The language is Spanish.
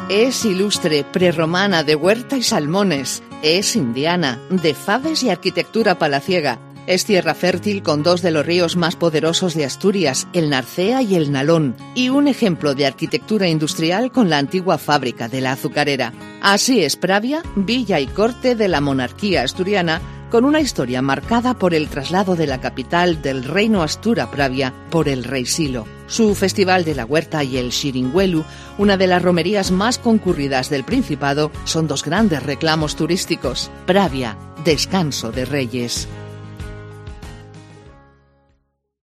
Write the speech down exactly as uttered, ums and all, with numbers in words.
Es ilustre, prerromana, de huerta y salmones. Es indiana, de faves y arquitectura palaciega. Es tierra fértil con dos de los ríos más poderosos de Asturias, el Narcea y el Nalón, y un ejemplo de arquitectura industrial con la antigua fábrica de la azucarera. Así es Pravia, villa y corte de la monarquía asturiana, con una historia marcada por el traslado de la capital del reino Astura Pravia por el rey Silo. Su Festival de la Huerta y el Xiringüelu, una de las romerías más concurridas del Principado, son dos grandes reclamos turísticos. Pravia, descanso de reyes.